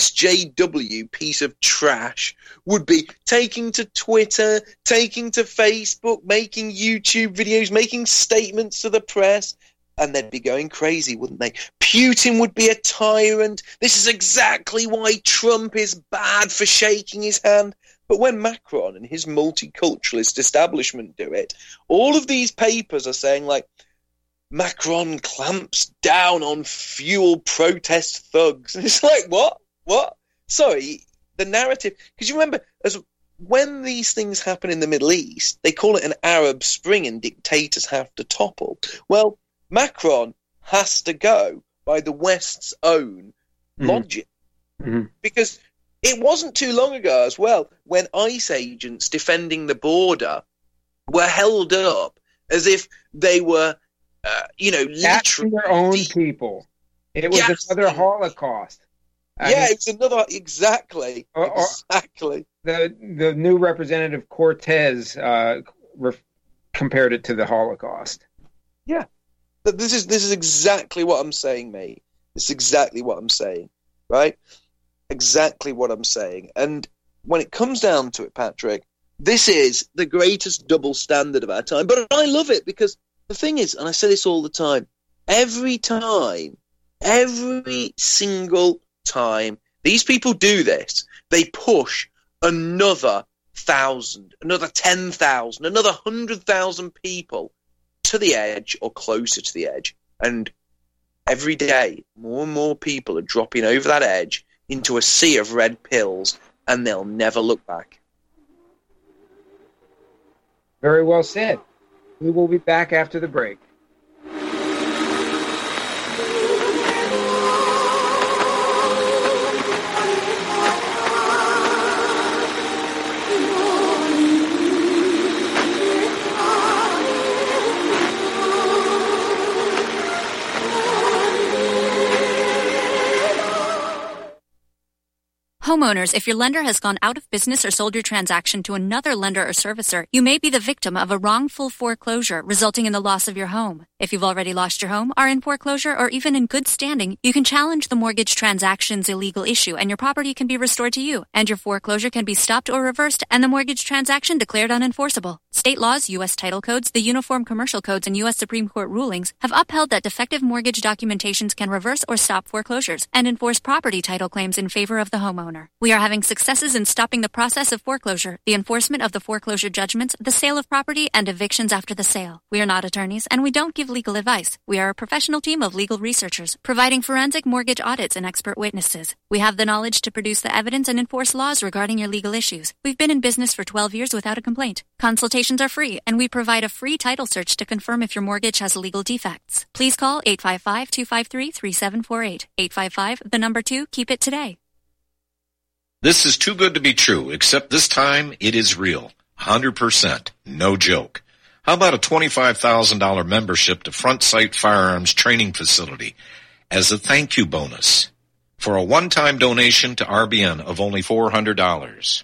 SJW piece of trash would be taking to Twitter, taking to Facebook, making YouTube videos, making statements to the press, and they'd be going crazy, wouldn't they? Putin would be a tyrant. This is exactly why Trump is bad for shaking his hand. But when Macron and his multiculturalist establishment do it, all of these papers are saying, like, Macron clamps down on fuel protest thugs. And it's like, what? Sorry, the narrative. Because you remember, when these things happen in the Middle East, they call it an Arab Spring and dictators have to topple. Well, Macron has to go by the West's own logic. Because it wasn't too long ago as well when ICE agents defending the border were held up as if they were, literally their own people. It was another Holocaust. It was another, exactly. Exactly. The new Representative Cortez compared it to the Holocaust. Yeah. This is exactly what I'm saying, mate. This is exactly what I'm saying, right? Exactly what I'm saying. And when it comes down to it, Patrick, this is the greatest double standard of our time. But I love it because the thing is, and I say this all the time, every single time these people do this, they push another 1,000, another 10,000, another 100,000 people to the edge or closer to the edge. And every day, more and more people are dropping over that edge into a sea of red pills, and they'll never look back. Very well said. We will be back after the break. Homeowners, if your lender has gone out of business or sold your transaction to another lender or servicer, you may be the victim of a wrongful foreclosure resulting in the loss of your home. If you've already lost your home, are in foreclosure, or even in good standing, you can challenge the mortgage transaction's illegal issue and your property can be restored to you, and your foreclosure can be stopped or reversed and the mortgage transaction declared unenforceable. State laws, U.S. title codes, the Uniform Commercial Codes, and U.S. Supreme Court rulings have upheld that defective mortgage documentations can reverse or stop foreclosures and enforce property title claims in favor of the homeowner. We are having successes in stopping the process of foreclosure, the enforcement of the foreclosure judgments, the sale of property, and evictions after the sale. We are not attorneys, and we don't give legal advice. We are a professional team of legal researchers, providing forensic mortgage audits and expert witnesses. We have the knowledge to produce the evidence and enforce laws regarding your legal issues. We've been in business for 12 years without a complaint. Consultations are free, and we provide a free title search to confirm if your mortgage has legal defects. Please call 855-253-3748. 855, 2, keep it today. This is too good to be true, except this time it is real. 100%. No joke. How about a $25,000 membership to Front Sight Firearms Training Facility as a thank you bonus for a one-time donation to RBN of only $400?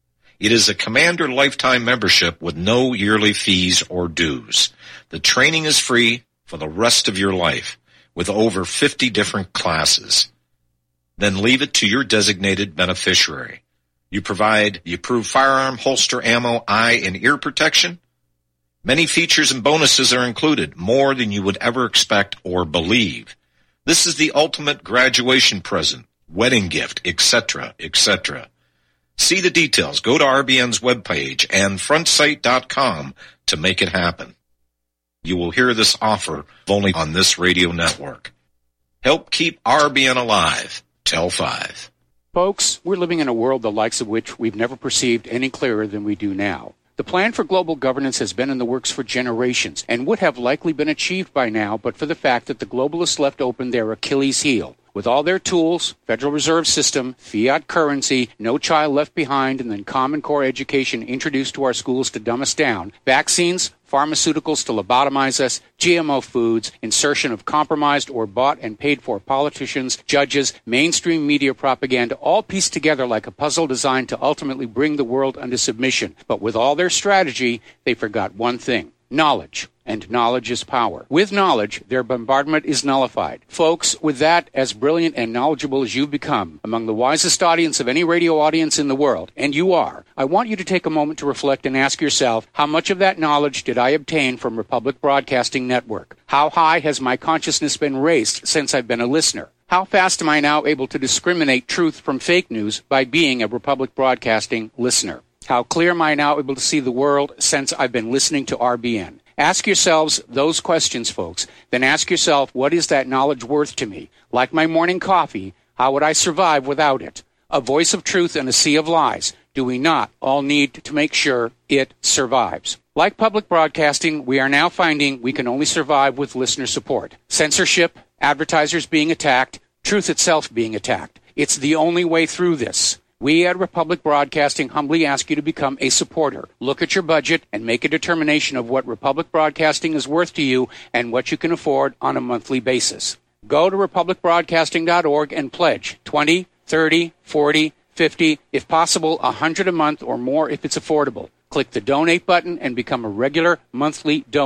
It is a Commander lifetime membership with no yearly fees or dues. The training is free for the rest of your life with over 50 different classes. Then leave it to your designated beneficiary. You provide the approved firearm, holster, ammo, eye, and ear protection. Many features and bonuses are included, more than you would ever expect or believe. This is the ultimate graduation present, wedding gift, etc., etc. See the details. Go to RBN's webpage and frontsight.com to make it happen. You will hear this offer only on this radio network. Help keep RBN alive. Tell 5. Folks, we're living in a world the likes of which we've never perceived any clearer than we do now. The plan for global governance has been in the works for generations and would have likely been achieved by now but for the fact that the globalists left open their Achilles heel. With all their tools, Federal Reserve System, fiat currency, no child left behind, and then Common Core education introduced to our schools to dumb us down, vaccines, pharmaceuticals to lobotomize us, GMO foods, insertion of compromised or bought and paid for politicians, judges, mainstream media propaganda, all pieced together like a puzzle designed to ultimately bring the world under submission. But with all their strategy, they forgot one thing: knowledge. And knowledge is power. With knowledge, their bombardment is nullified. Folks, with that, as brilliant and knowledgeable as you've become, among the wisest audience of any radio audience in the world, and you are, I want you to take a moment to reflect and ask yourself, how much of that knowledge did I obtain from Republic Broadcasting Network? How high has my consciousness been raised since I've been a listener? How fast am I now able to discriminate truth from fake news by being a Republic Broadcasting listener? How clear am I now able to see the world since I've been listening to RBN? Ask yourselves those questions, folks. Then ask yourself, what is that knowledge worth to me? Like my morning coffee, how would I survive without it? A voice of truth in a sea of lies. Do we not all need to make sure it survives? Like public broadcasting, we are now finding we can only survive with listener support. Censorship, advertisers being attacked, truth itself being attacked. It's the only way through this. We at Republic Broadcasting humbly ask you to become a supporter. Look at your budget and make a determination of what Republic Broadcasting is worth to you and what you can afford on a monthly basis. Go to republicbroadcasting.org and pledge $20, $30, $40, $50, if possible, $100 a month or more if it's affordable. Click the donate button and become a regular monthly donor.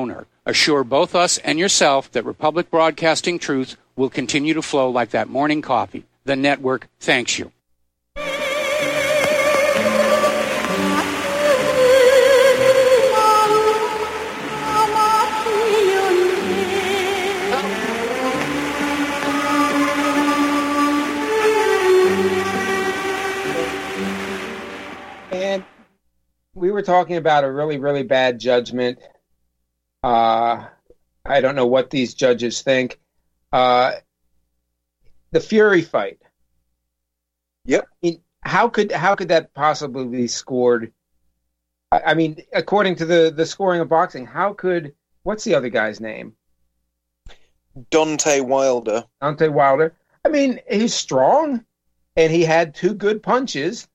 assure both us and yourself that Republic Broadcasting truth will continue to flow like that morning coffee. The network thanks you. And we were talking about a really, really bad judgment. I don't know what these judges think. The Fury fight. Yep. I mean, how could that possibly be scored? I mean, according to the scoring of boxing, what's the other guy's name? Deontay Wilder. Deontay Wilder. I mean, he's strong, and he had 2 good punches.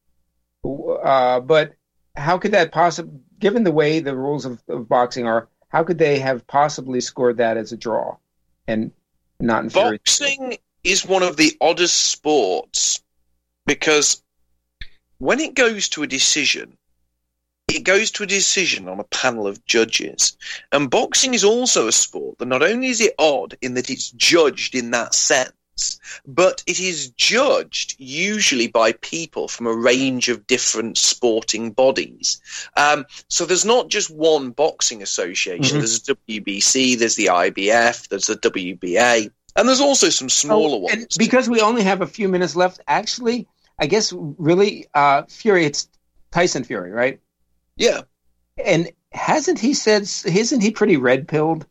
But how could that possibly, given the way the rules of boxing are, how could they have possibly scored that as a draw and not in Fury? Boxing is one of the oddest sports because when it goes to a decision, it goes to a decision on a panel of judges. And boxing is also a sport that not only is it odd in that it's judged in that sense, but it is judged usually by people from a range of different sporting bodies. So there's not just one boxing association. Mm-hmm. There's the WBC, there's the IBF, there's the WBA, and there's also some smaller ones. And because we only have a few minutes left, actually, I guess really Fury, it's Tyson Fury, right? Yeah. And isn't he pretty red-pilled?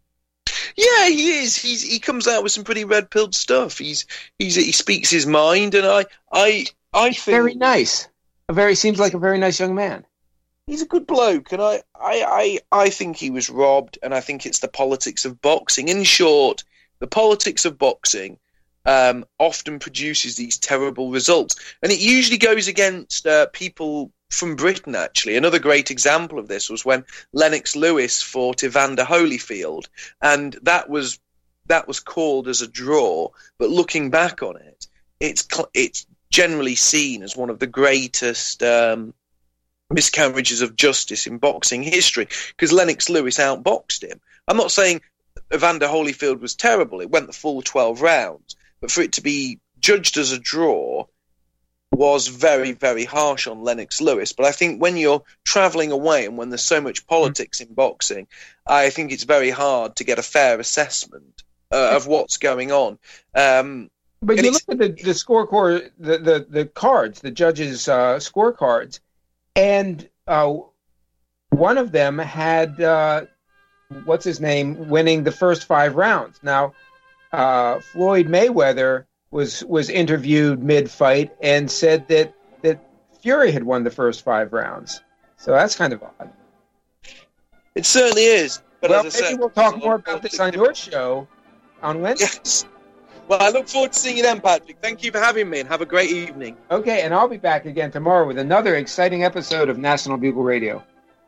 Yeah, he is. He comes out with some pretty red-pilled stuff. He speaks his mind, and I think very nice. Seems like a very nice young man. He's a good bloke, and I think he was robbed, and I think it's the politics of boxing. In short, the politics of boxing often produces these terrible results, and it usually goes against people from Britain, actually. Another great example of this was when Lennox Lewis fought Evander Holyfield, and that was called as a draw. But looking back on it, it's generally seen as one of the greatest miscarriages of justice in boxing history because Lennox Lewis outboxed him. I'm not saying Evander Holyfield was terrible; it went the full 12 rounds, but for it to be judged as a draw was very, very harsh on Lennox Lewis. But I think when you're travelling away and when there's so much politics in boxing, I think it's very hard to get a fair assessment of what's going on. But you look at the scorecard, the cards, the judges' scorecards, and one of them had what's his name winning the first 5 rounds. Now, Floyd Mayweather was interviewed mid-fight and said that Fury had won the first 5 rounds. So that's kind of odd. It certainly is. But well, as I maybe said, we'll talk more about this on your show on Wednesday. Yes. Well, I look forward to seeing you then, Patrick. Thank you for having me, and have a great evening. Okay, and I'll be back again tomorrow with another exciting episode of National Bugle Radio.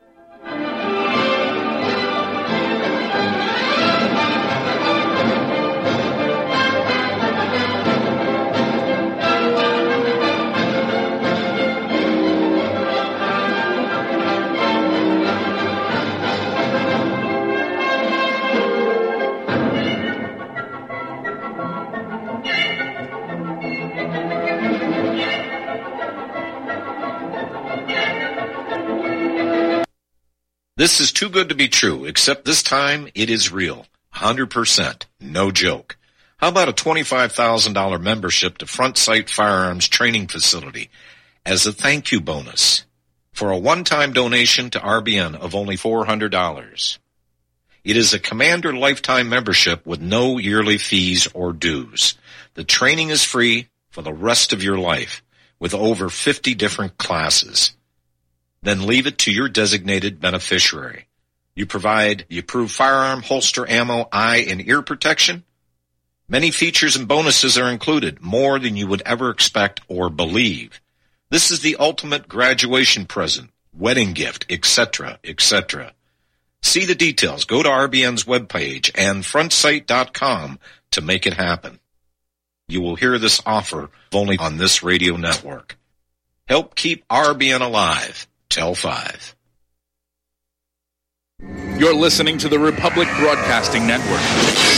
This is too good to be true, except this time it is real. 100%. No joke. How about a $25,000 membership to Front Sight Firearms Training Facility as a thank you bonus for a one-time donation to RBN of only $400? It is a Commander lifetime membership with no yearly fees or dues. The training is free for the rest of your life with over 50 different classes. Then leave it to your designated beneficiary. You provide the approved firearm, holster, ammo, eye, and ear protection. Many features and bonuses are included, more than you would ever expect or believe. This is the ultimate graduation present, wedding gift, etc., etc. See the details. Go to RBN's webpage and frontsight.com to make it happen. You will hear this offer only on this radio network. Help keep RBN alive. Tell 5. You're listening to the Republic Broadcasting Network.